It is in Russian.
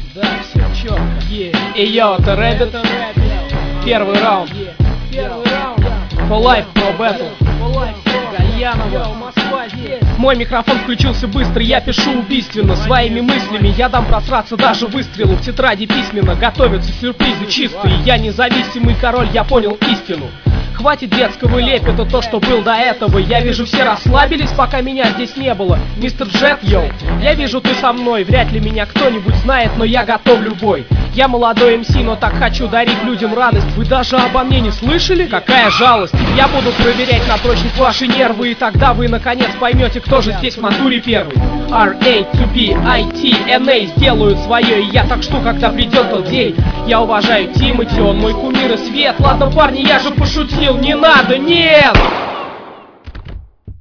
Да, все четко. И йо, это Рэббит. Первый раунд. For Life Pro Battle. Гальянова, Москва здесь. Мой микрофон включился быстро, я пишу убийственно. Своими мыслями я дам просраться даже выстрелу. В тетради письменно готовятся сюрпризы чистые. Я независимый король, я понял истину. Хватит детского лепета, то, что был до этого. Я вижу, все расслабились, пока меня здесь не было. Мистер Джет, йоу, я вижу, ты со мной. Вряд ли меня кто-нибудь знает, но я готов любой. Я молодой МС, но так хочу дарить людям радость. Вы даже обо мне не слышали? Какая жалость. Я буду проверять на прочность ваши нервы, и тогда вы наконец поймете, кто же здесь в натуре первый. R-A-2-B-I-T-N-A сделают свое, и я так жду, когда придет тот день. Я уважаю Тимати, он мой кумир и свет. Ладно, парни, я же пошутил, не надо, нет!